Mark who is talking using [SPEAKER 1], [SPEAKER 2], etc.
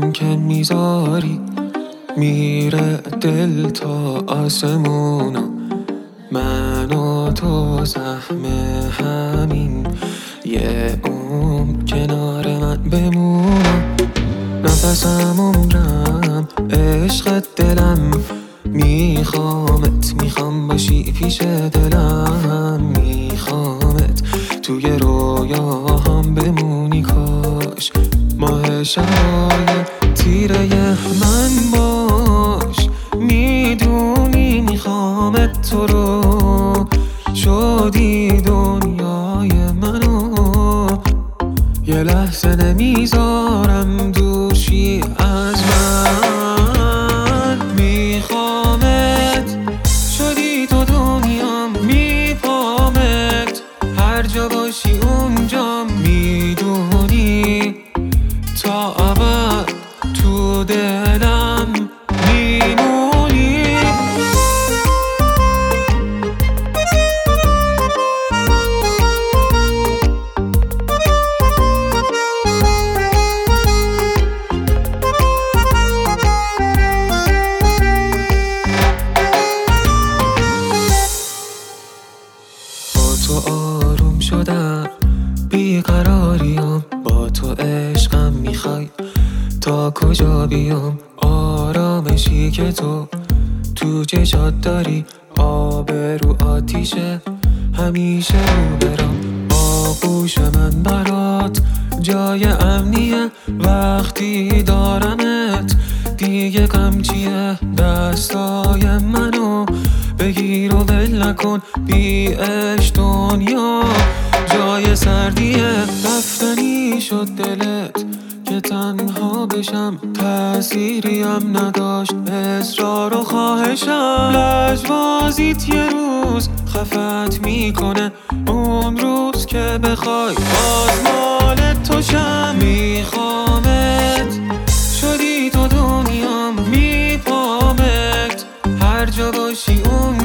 [SPEAKER 1] من که میذاری میره دل تا آسمونا، من و تو سهم همین یه عمر کنار من بمونا. نفسم عمرم عشق دلم، میخوام باشی پیش دلم، میخوامت توی رویاهام بمونی، کاش ماه شبای تیره من باش. میدونی میخوامت تو رو، شدی دنیای منو، یه لحظه نمیذارم دوشی از من. میخوامت شدی تو دنیام، میپامت هر جا باشی اونجا، میدونی تا ابد تو دلم میمونی. تو آروم شدم، بیقراریم با تو عشقم، میخوای تا کجا بیام؟ آرامشی که تو چشات داری، آب رو آتیشه همیشه رو برام. آغوش من برات جای امنیه، وقتی دارمت دیگه غم چیه؟ دستای منو بگیر و ول نکن، بی عشق دنیا جای سردیه. رفتنی شد دلت که تنها بشم، تأثیریم نداشت اصرار و خواهشم. لجبازیت یه روز خفت میکنه، اون روز که بخوای باز مال تو شم. میخوامت شدی تو دنیام، میپامت هر جا باشی اون